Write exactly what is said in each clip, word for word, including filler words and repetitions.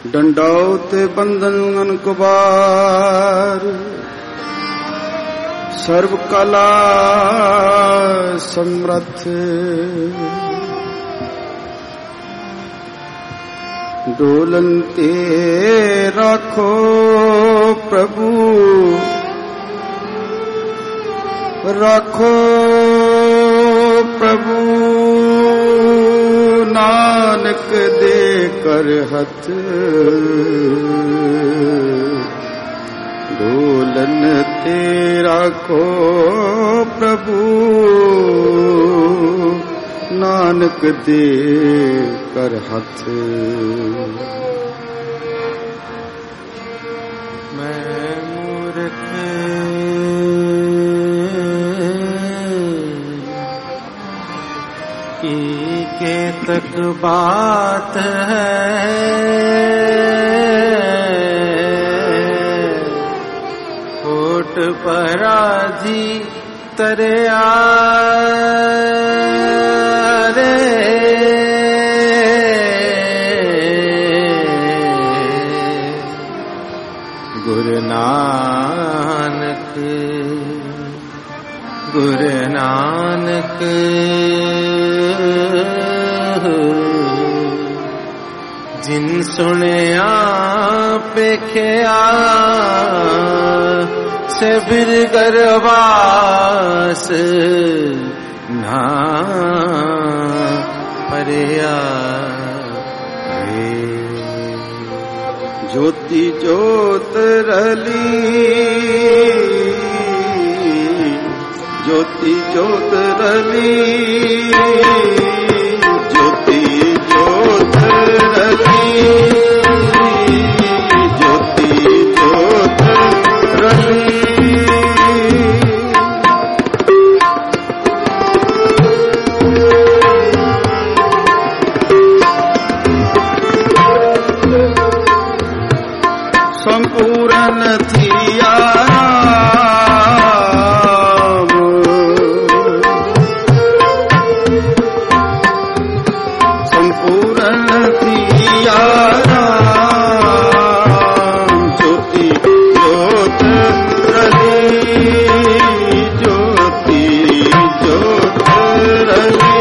दंडौत बंधन कुबार सर्व कला समर्थ डोलनते राखो प्रभु राखो प्रभु नानक दे कर हथ डोलन तेरा को प्रभु नानक दे कर हथ। मैं मूर्ख की के तक बात है कोट पराजी तरे रे गुरु नानक गुरु नानक जिन सुनिया पेख्या से फिर गरवास ना परिया ज्योति ज्योत रली ज्योति ज्योत रली ज्योति ज्योत रली ज्योति ज्योत रली संपूर्ण थिया संपूर्ण थिया ज्योति ज्योत रली ज्योति ज्योत रली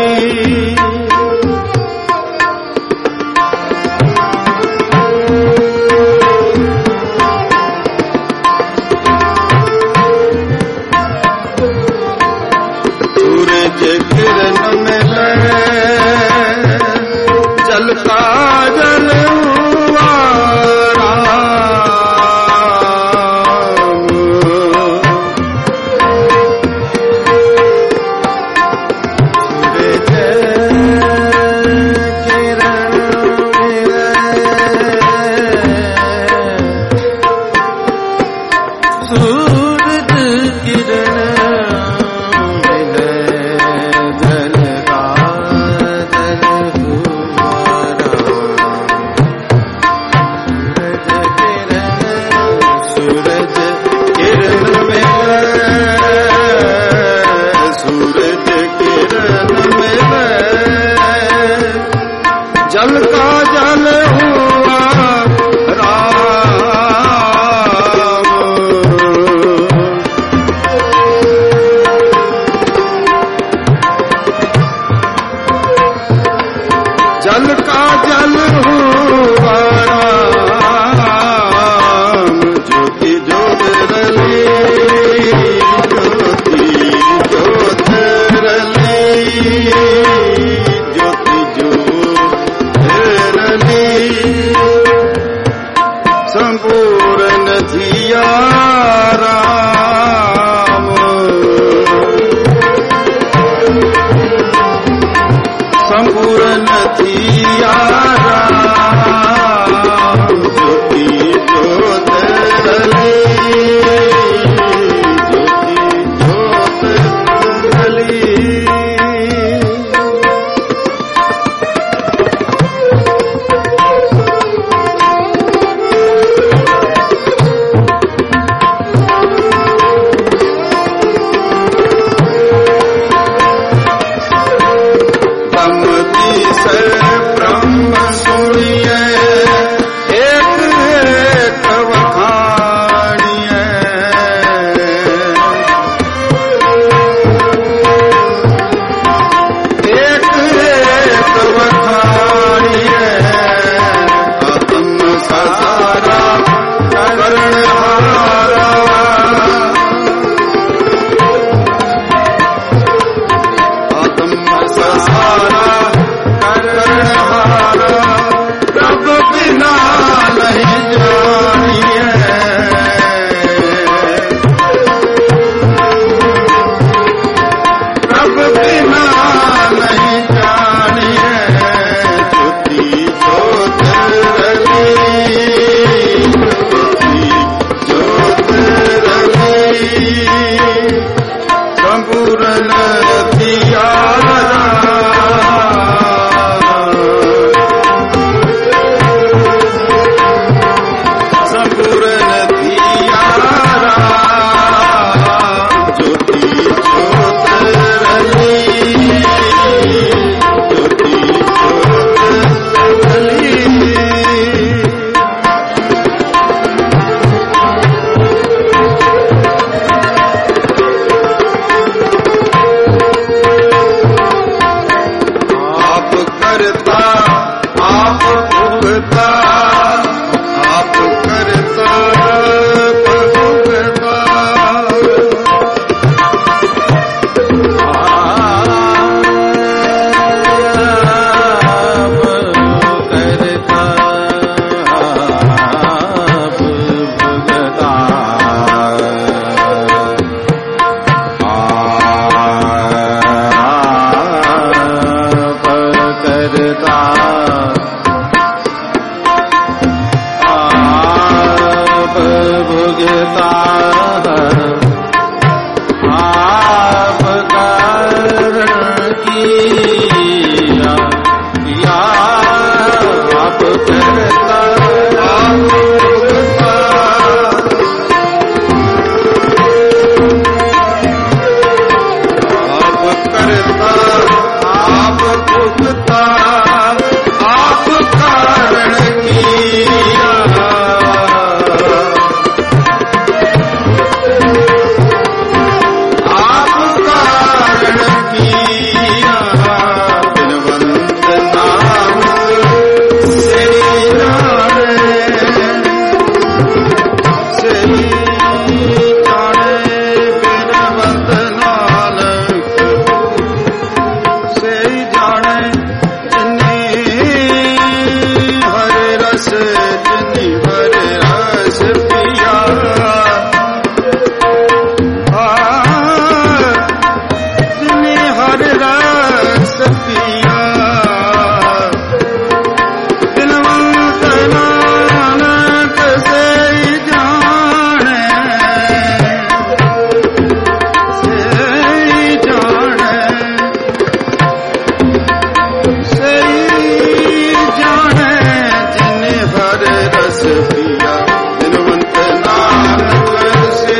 पिया बिनवंत नानक से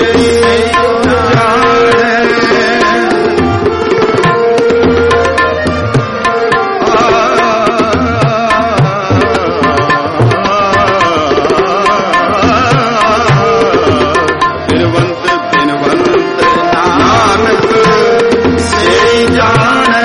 जाने बिनवंत बिनवंत नानक से जाने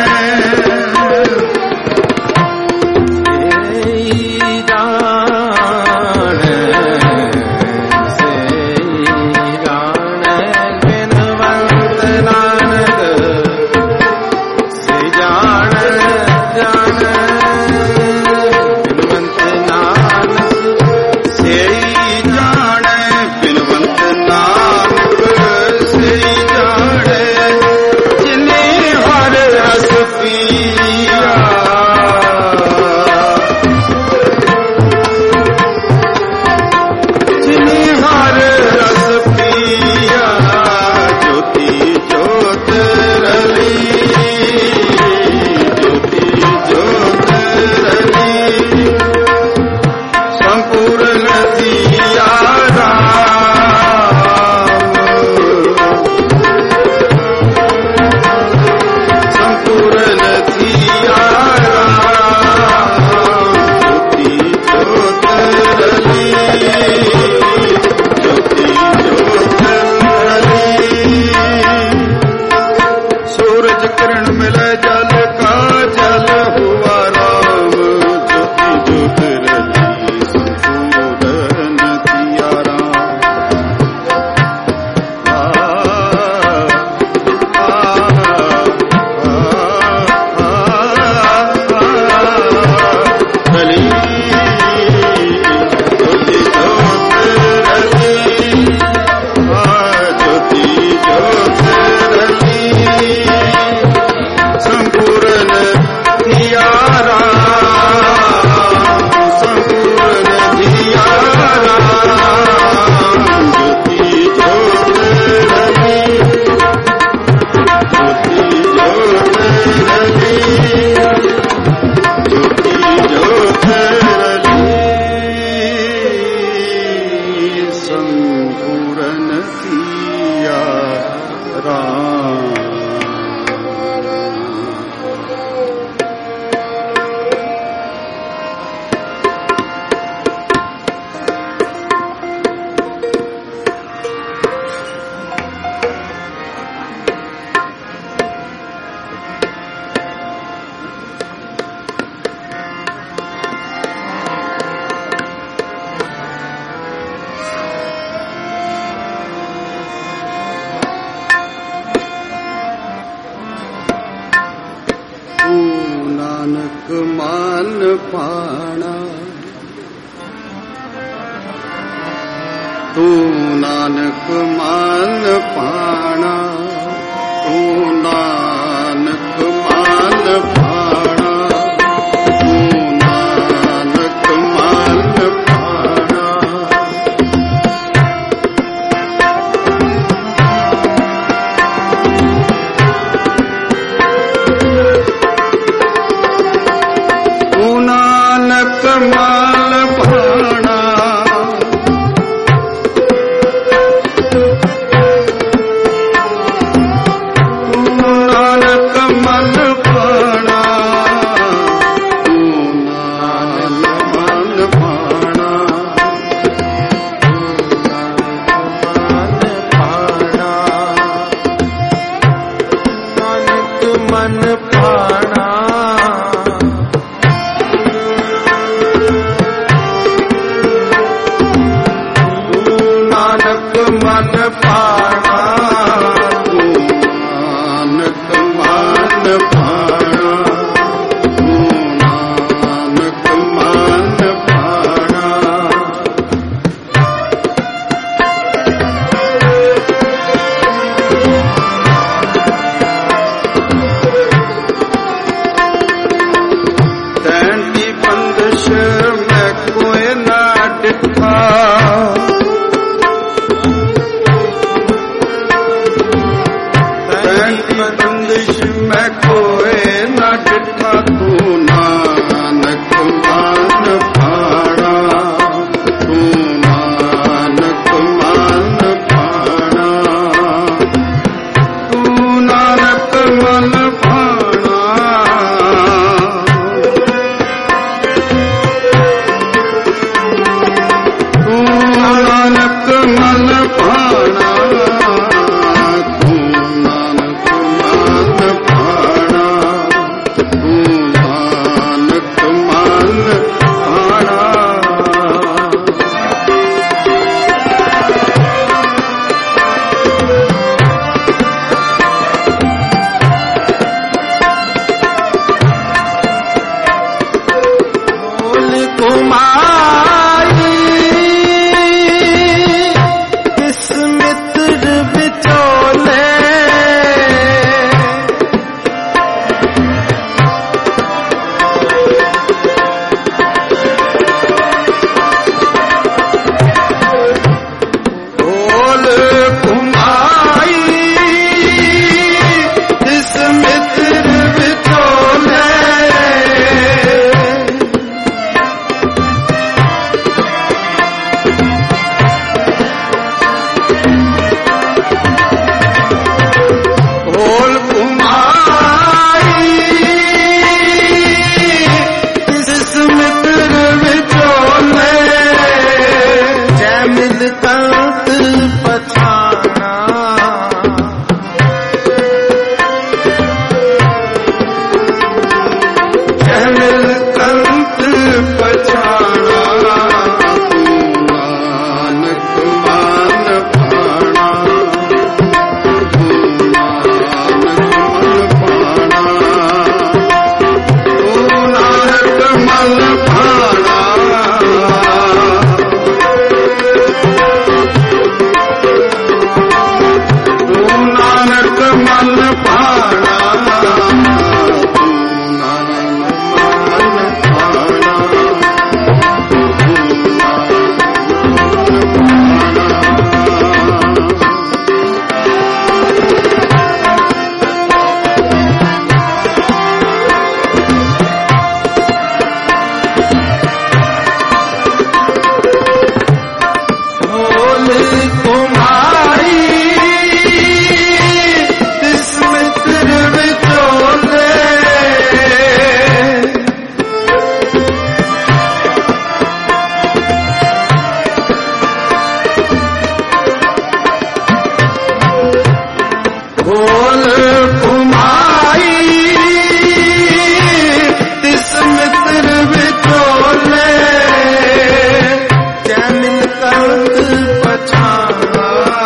तू नानक मान पाना तू नानक मान पाना तू नानक मान पाना तू नानक मान पाना तू मिलकंत पछाना, जय मिलकंत पछाना, तू नानक मान पाना, तू नानक मन पाना, तू नानक मन पाना, तू नानक मन पाना, तू ढोल कुम्हारी तिस मित्र विचोले, ढोल कुम्हारी तिस मित्र विचोले, जय मिलकंत पछाना,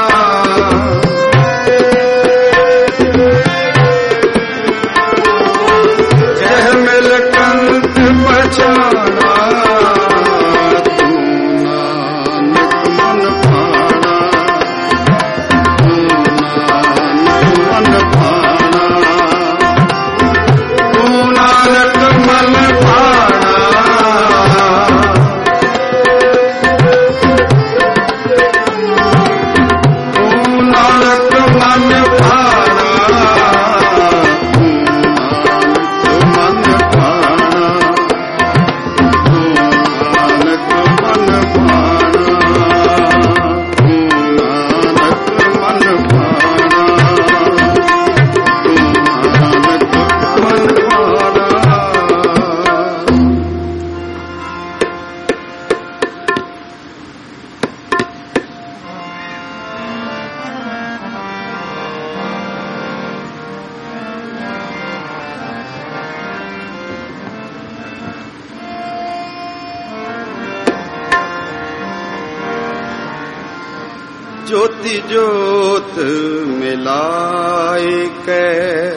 जय मिलकंत पछाना, तू नानक मन पाना, तू नानक मन पाना, तू नानक मन पाना, तू नानक मन पाना, तू नानक मन पाना, तू नानक मन पाना, तू नानक मन पाना, तू नानक मन पाना। ज्योति ज्योत मिलाए के,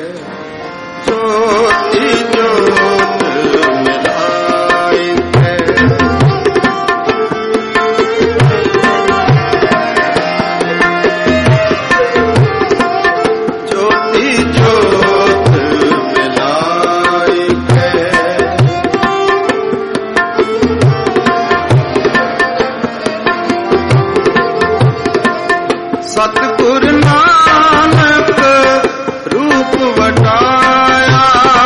ज्योति ज्योत मिलाए के, ज्योति ज्योत मिलाए के, सतगुर नानक रूप वटाया,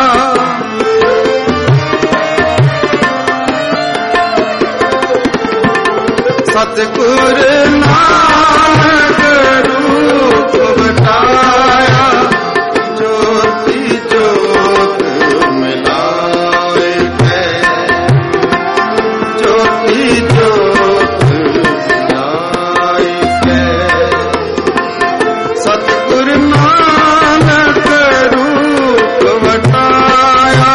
सतगुर नानक रूप वटाया, ज्योति ज्योत मिलाए के, ज्योति ज्योत मिलाए के, सतगुर नानक रूप वटाया,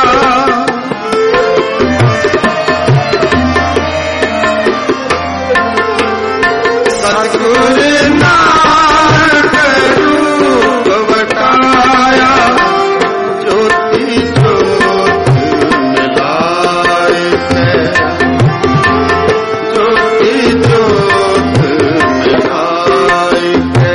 सतगुर नानक रूप वटाया, ज्योति ज्योत मिलाए के, ज्योति ज्योत मिलाए के,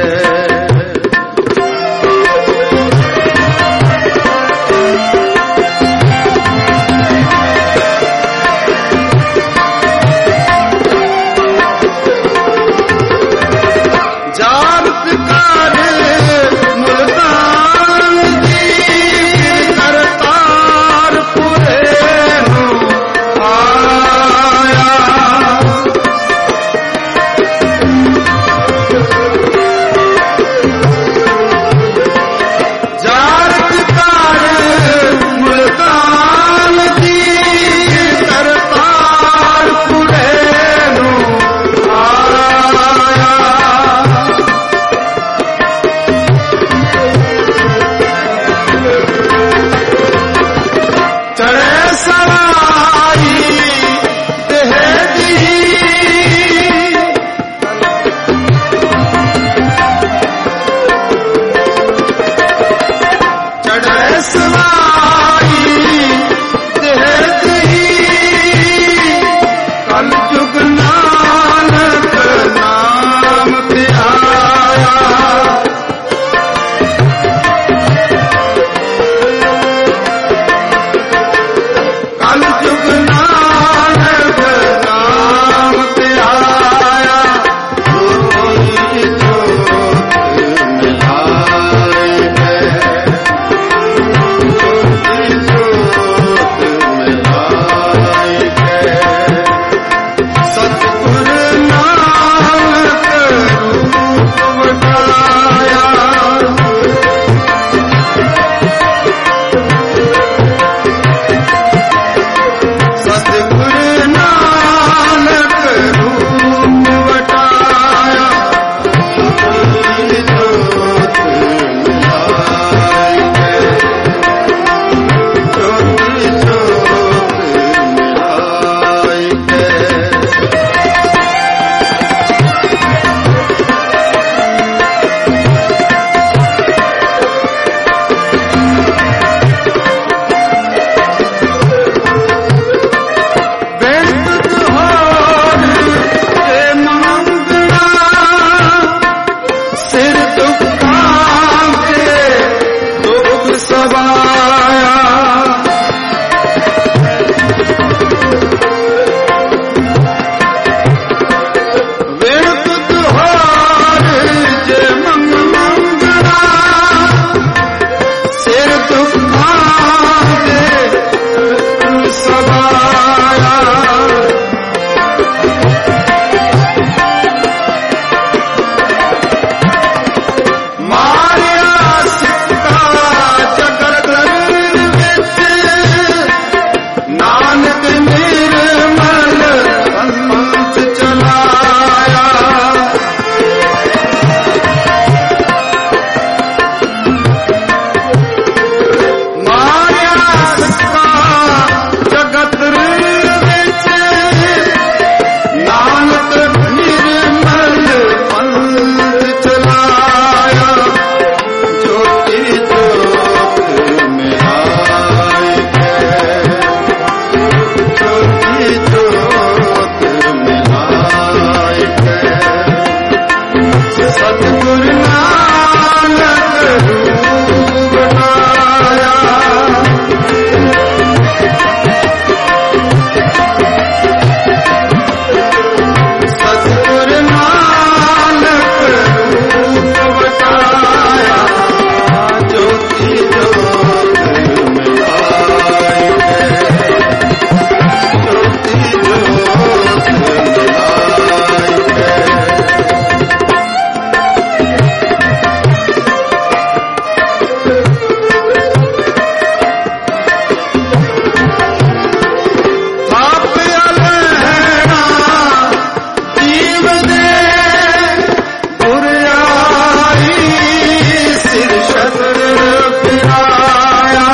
जीव दे गुर आई सिर छत्र फिराया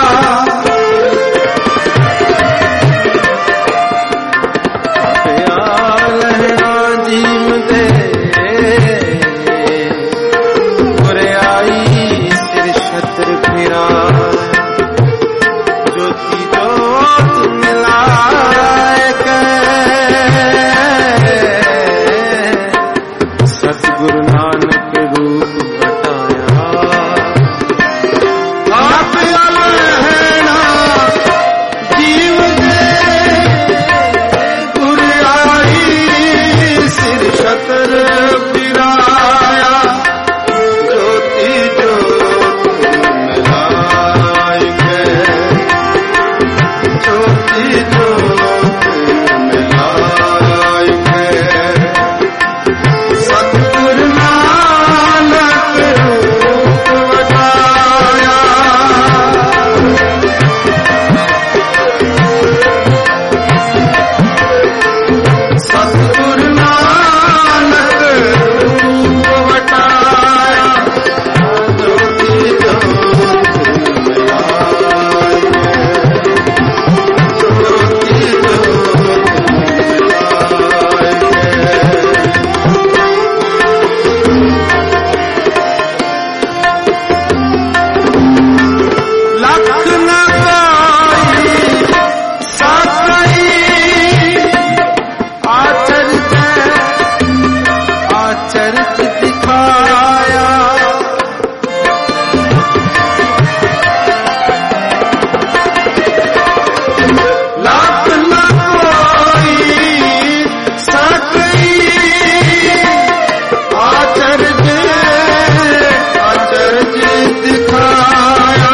लहरा जीव दे गुर आई सिर छत्र फिराया ज्योति ज्योत मिलाए के सतगुरु नानक रूप घटाया आप लहरा जीव दे गुर आई सिर छत्र फिराया ज्योति ज्योत मिलाई के ज्योति ज्योत मिलाई के सतगुरु नानक रूप बताया सतगुरु नानक रूप बताया ज्योति ज्योत मिलाई ज्योति ज्योत लख न कोई साकई आचरित आचरित दिखाया लाख न कोई साकई आचर्य आचर्य दिखाया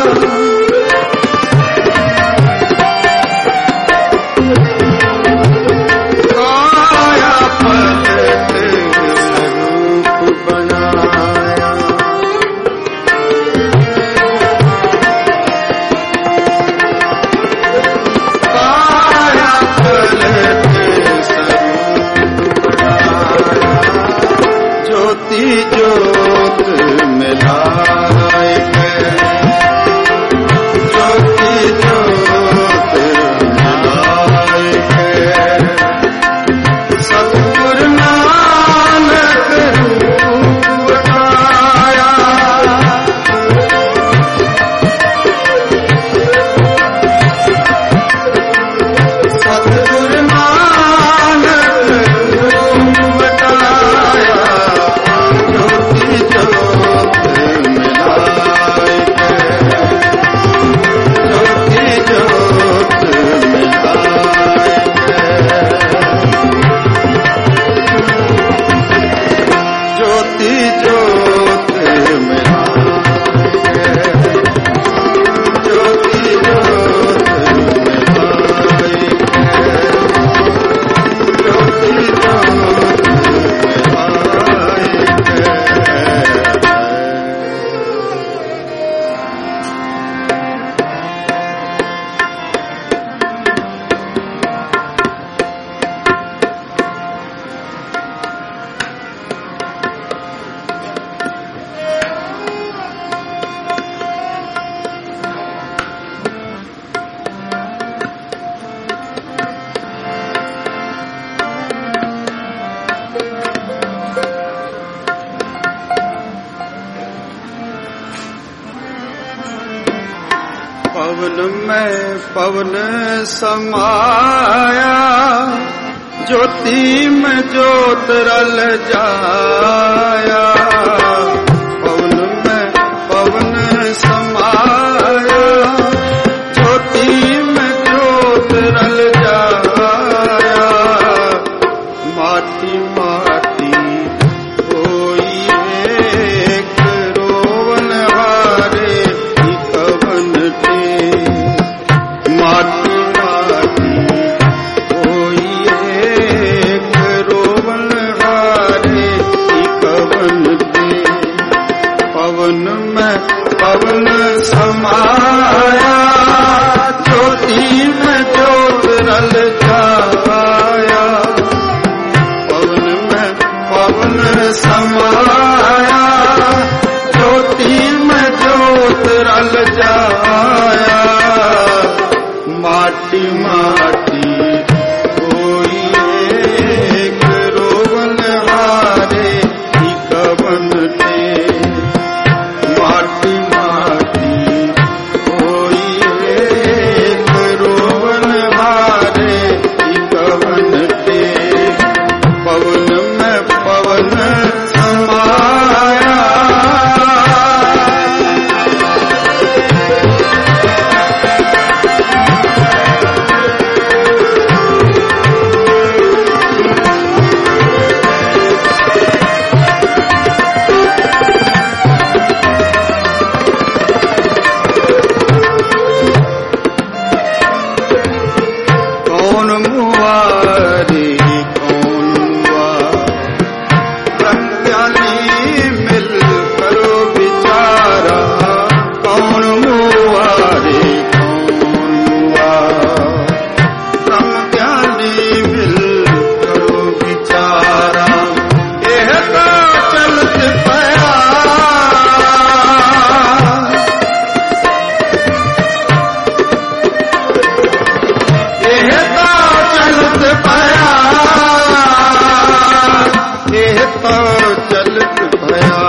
काया पलट रूप बनाया काया पलट स्वरूप बनाया ज्योति ज्योत मिलाए के ज्योति ज्योत मिलाए के सतगुरु नानक रूप बताया सतगुरु नानक रूप बताया ज्योति ज्योत मिलाए के ज्योति ज्योत मिलाए के ज्योति ज्योत मिलाए के ज्योति ज्योत मिलाए के ज्योति ज्योत पवन में पवन समाया ज्योति में ज्योत रल जाया पवन में पवन समाया ज्योति में ज्योत रल जाया माटी माटी कोई एक रोवन हारे कवन टे माटी माटी कोई एक रोवन हारे कवन टे पवन में पवन समाया ज्योति में ज्योत रल जाया पवन में समाया, ज्योति में ज्योत रल जाया। माटी माटी कोई एक रोवन हारे ही कवन टे। माटी माटी कोई एक रोवन हारे ही कवन टे। पवन में पवन समाया, कौन मुआ रे कौन मुआ। ब्रह्मज्ञानी मिल करो विचारा, कौन मुआ रे कौन मुआ। ब्रह्मज्ञानी मिल करो विचारा, एह का चलत पया। एह का चलत पया, एह तो चलत भया।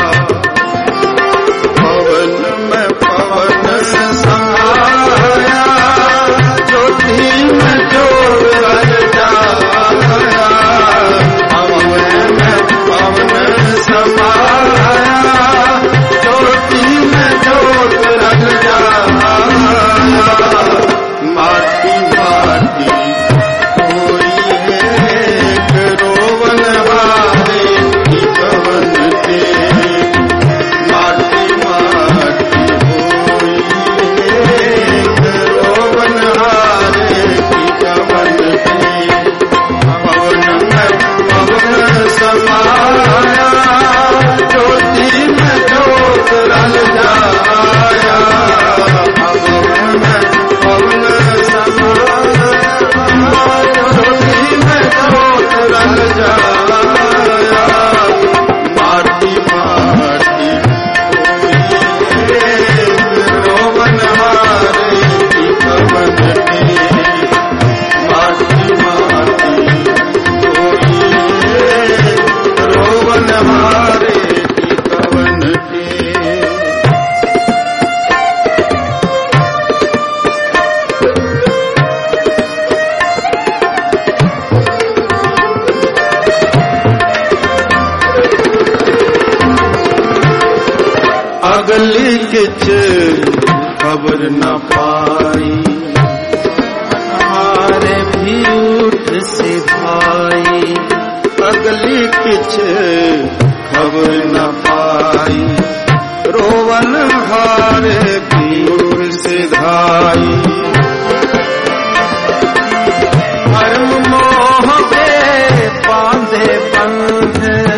पवन में पवन समाया, ज्योति में ज्योत रल जाया। पवन में पवन समाया, ज्योति में ज्योत रल जाया। माटी माटी कोई एक रोवन हारे ही कवन टे। माटी माटी कोई एक रोवन हारे ही कवन टे। पवन में पवन समाया, ज्योति में ज्योत रल जाया। पवन में पवन समाया, ज्योति में ज्योत रल जाया। माटी माटी कोई एक रोवन हारे ही कवन टे। माटी माटी कोई एक रोवन हारे ही कवन टे। अगली किच खबर न पाई, हमारे भी उठ से भाई। अगली किच खबर न पाई, रोवन हारे भी उठ से धाई। कर्म मोह पे बांधे बंध,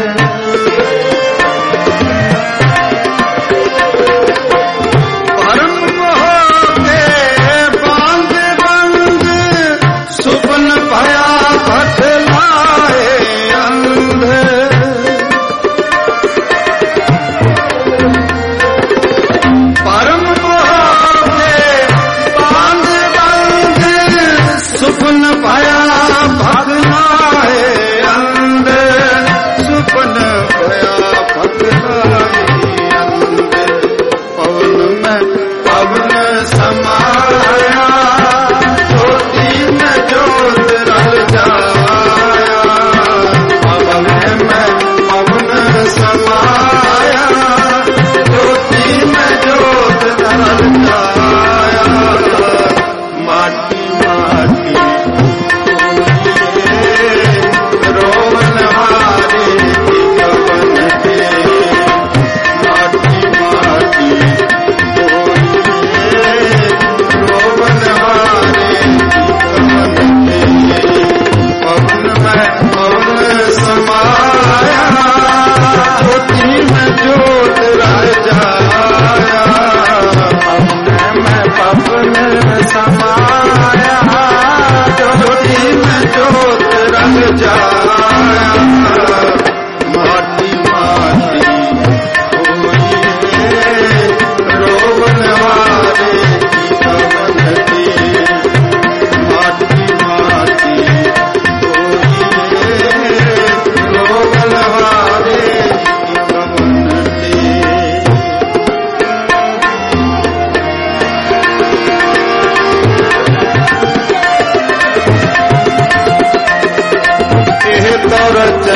कर्म मोह के बांधे बंध। सुपन भया बतलाए अंध,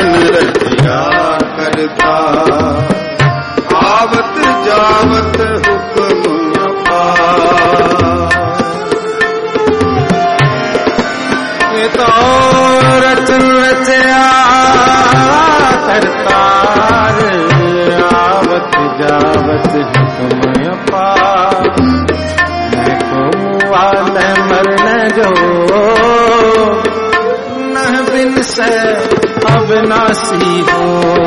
रचन रचिया करता, आवत जावत हुक्म अपार। ये तो रचन रचया करतार, आवत जावत हुक्म अपार। मैं कहूँ न मरने जो न बिन से अविनाशी हो।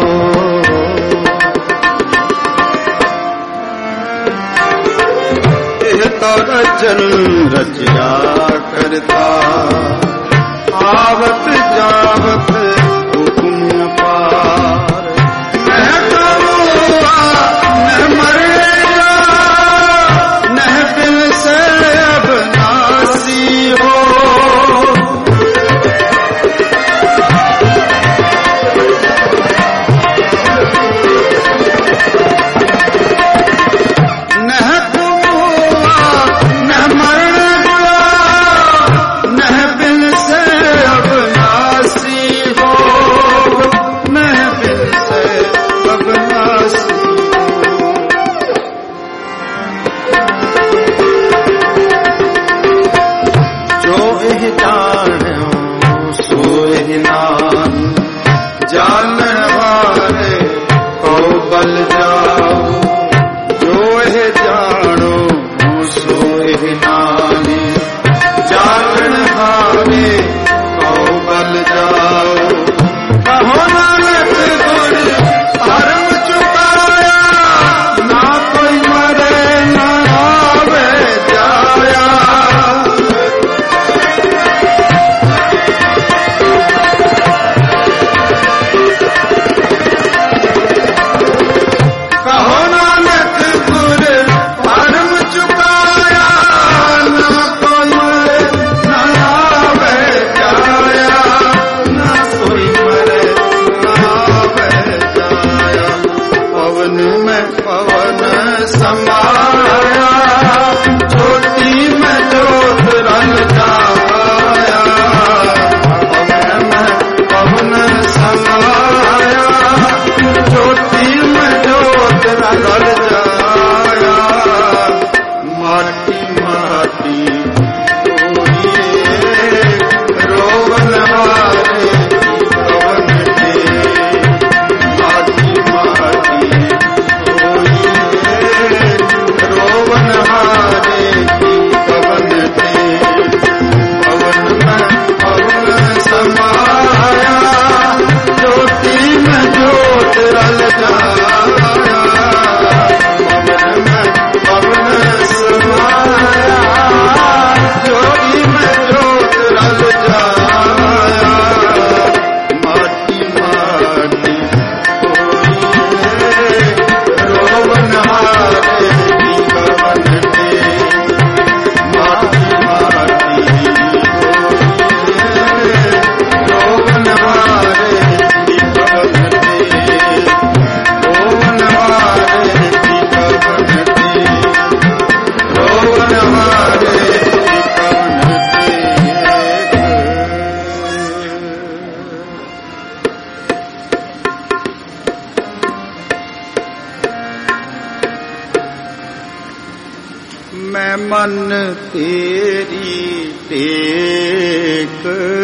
यह तो रचन रचिया करता, आवत जावत हुक्म अपार। न करूँगा न मरेगा, न बिन से अविनाशी हो। मैं मन तेरी टेक,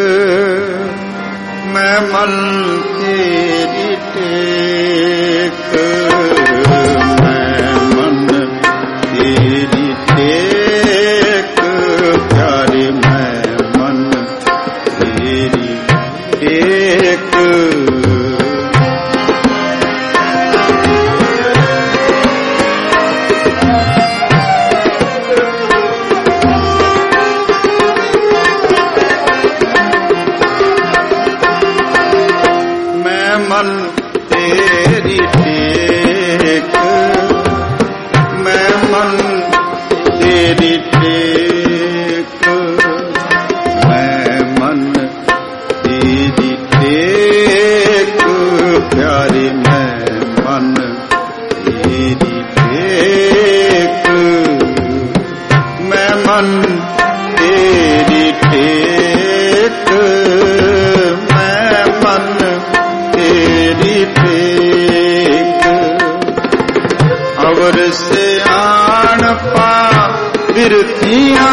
मैं मन तेरी टेक, मैं मन तेरी टेक, प्यारे मैं मन तेरी टेक। मन तेरी टेक, मैं मन तेरी टेक, मैं मन तेरी टेक, प्यारे मैं मन तेरी टेक, मैं मन तेरी टेक, मैं मन तेरी टेक अवर से आन पा बिरतियां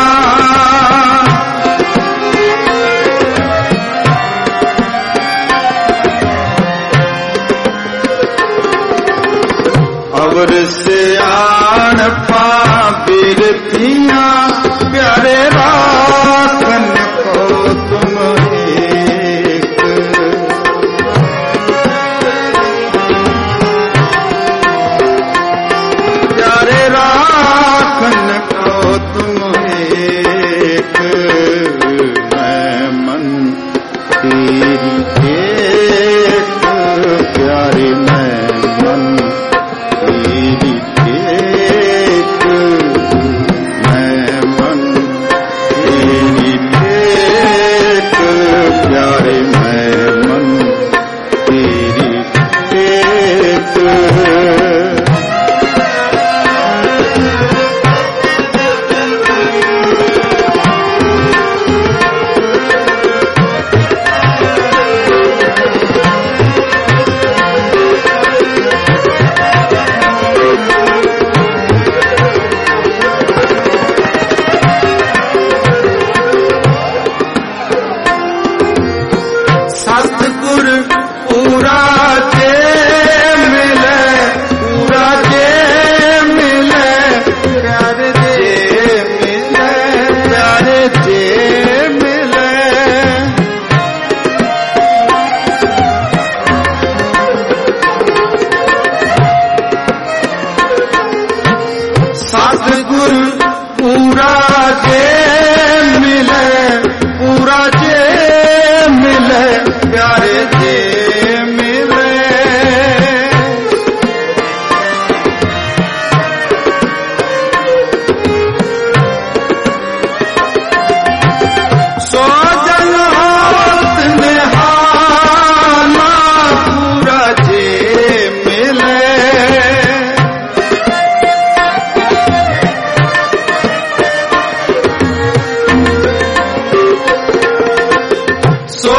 अवर से आन पा बिरतियां प्यारे राखन को तुम एक प्यारे राखन को तुम एक मैं मन तेरी एक प्यारे मैं मन तेरी टेक मैं मन तेरी टेक प्यारे मैं मन तेरी टेक सतगुर पूरा जे मिले पूरा जे मिले प्यारे जे मिले प्यारे जे मिले सतगुर पूरा जे मिले पूरा जे मिले प्यारे जे मिले सो जन होत निहाना पूरा जे मिले सो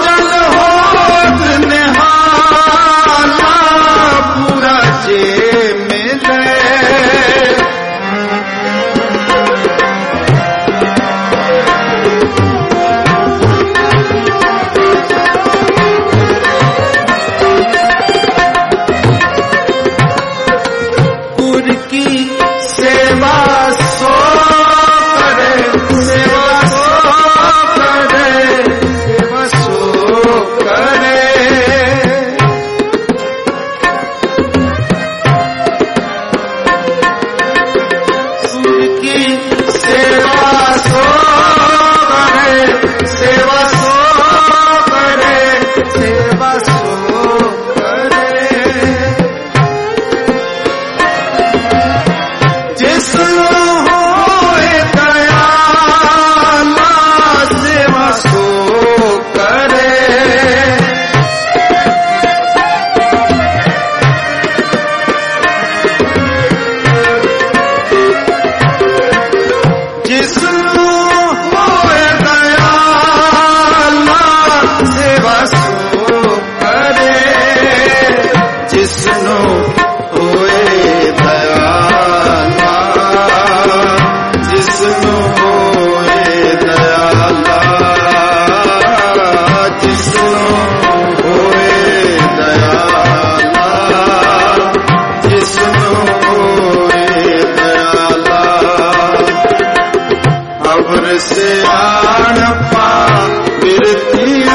से आन पा बिरतियां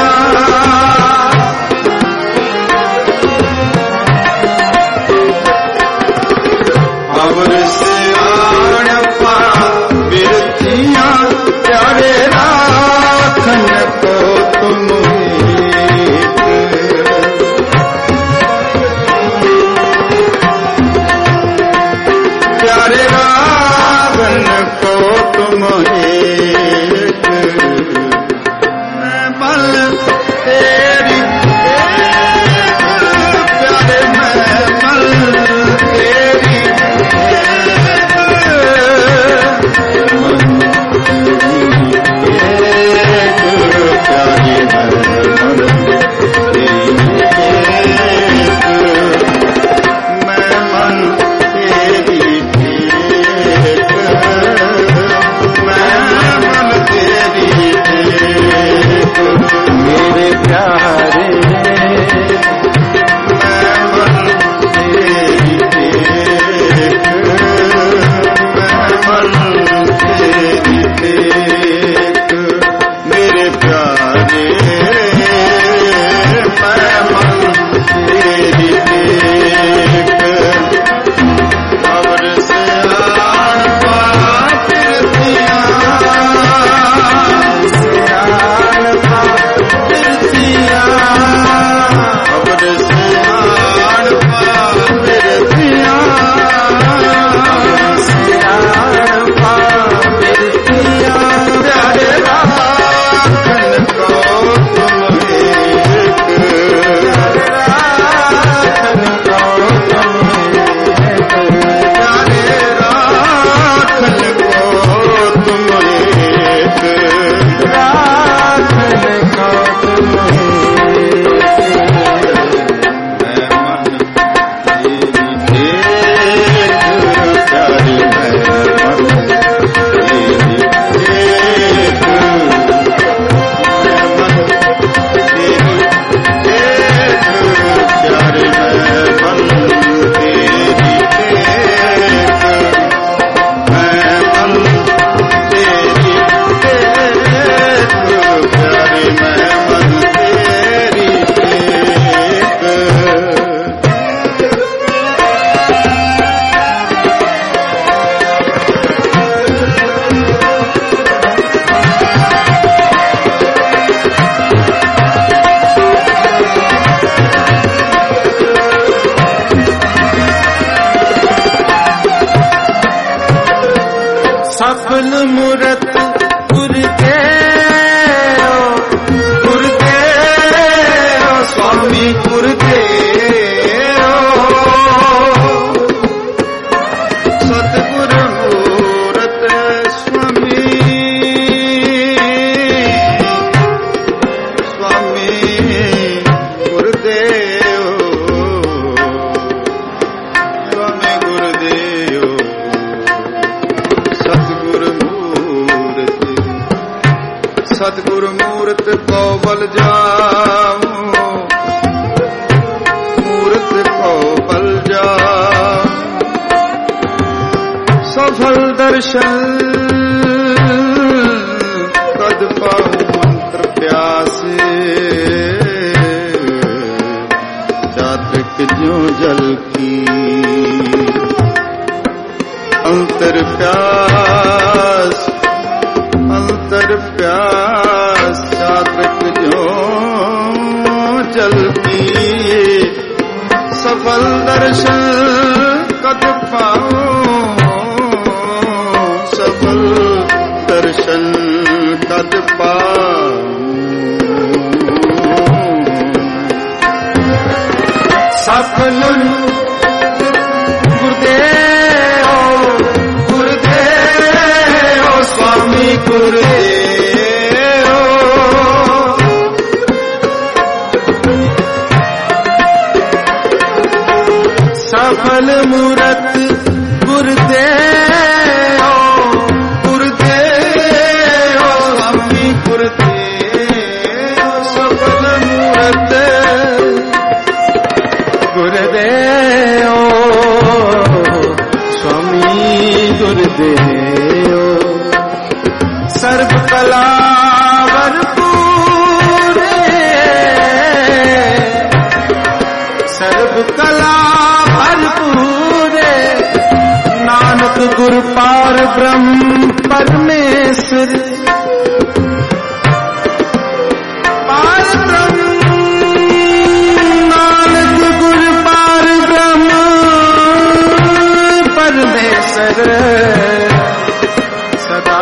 बल जाऊं, मूर्त को बल जाऊं, सफल दर्शन कद पाऊं मंत्र प्यासे, चातक ज्यों जल की अंतर प्यास, अंतर प्यास, चातक ज्यों जल की सफल दर्शन कद पाऊं, सफल दर्शन कद पाऊं। सफल गुरुदेव, गुरुदेव स्वामी गुरुदेव, सफल मूरत गुरुदेव, गुरुदेव स्वामी गुरुदेव, सफल मूरत गुरुदेव स्वामी गुरुदेव, सर्व कला भरपूरे, सर्व कला भरपूरे, नानक गुरु पार ब्रह्म परमेश्वर, पार ब्रह्म नानक गुरु पार ब्रह्म परमेश्वर, सदा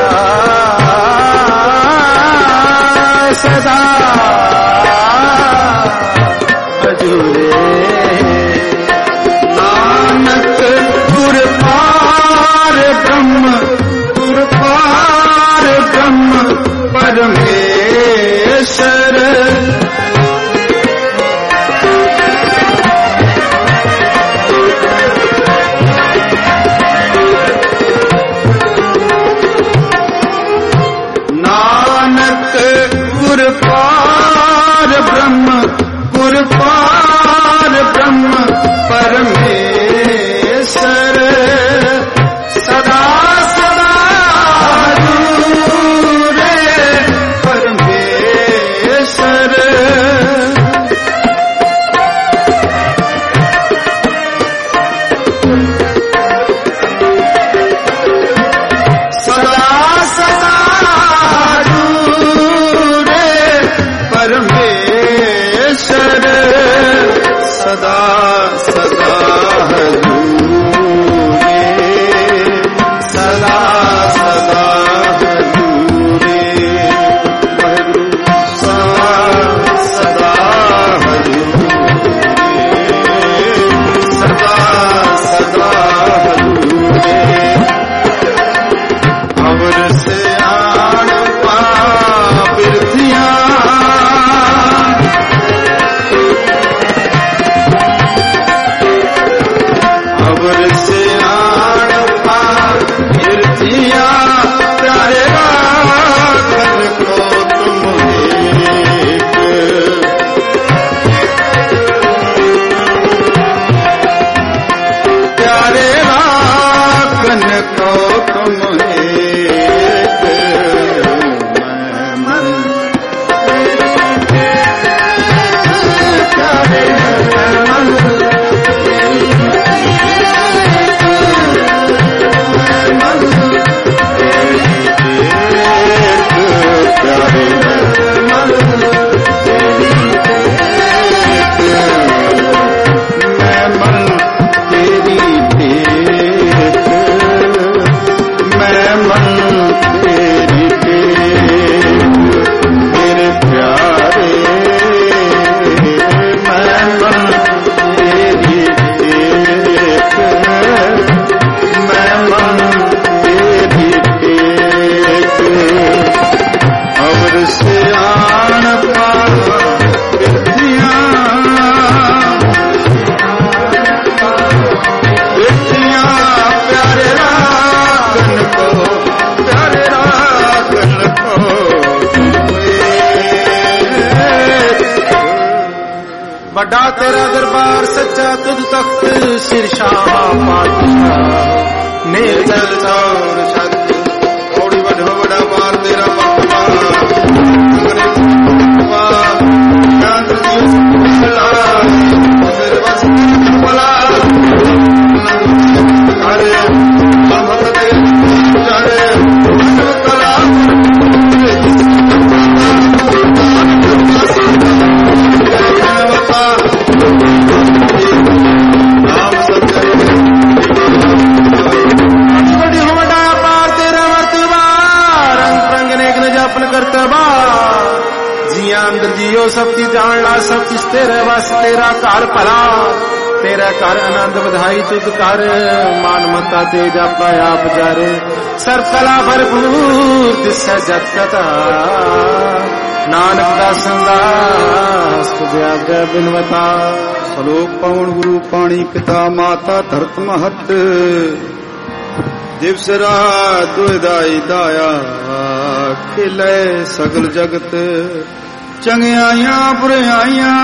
सदा हजूरे। नानक गुरु पार ब्रह्म, गुरु पार सच्चा तुझ तख्त सिर शाह पातशाह निर्जल चौर छत थोड़ी बड़ा बड़ा पार तेरा पक्का फिर बस बोला अरे जियो सब की जान ला सब किस तेरे बस तेरा कार भला तेरा कर आनंद बधाई तुझ कर मान मता तेज आपा आप जारे सर्व कला भरपूर दिस जत कथा नानक दासन दास तुझ आज्ञा बिनवता श्लोक पवन गुरु पाणी पिता माता धरत महत दिवस रात दुदाई दाया खिले सगल जगत चंगियाइयां बुराइयां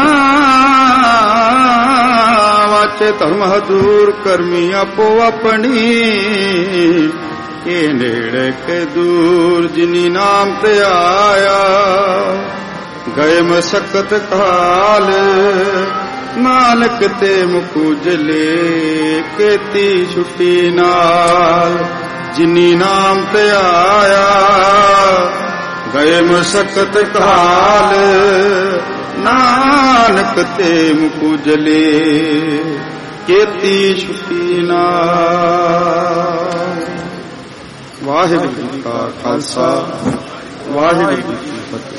वाचे धर्म हदूर करमी आपो अपनी के नेड़े के दूर जिनी नाम ते आया गए मशक्कत काल नानक ते मुकुजले केती छुट्टी नाल जिनी नाम ते आया गए मशक्कत काल नानक ते मुकुजले केती छुट्टी नाल। वाहिगुरू जी का खालसा वाहिगुरू जी की फतेह।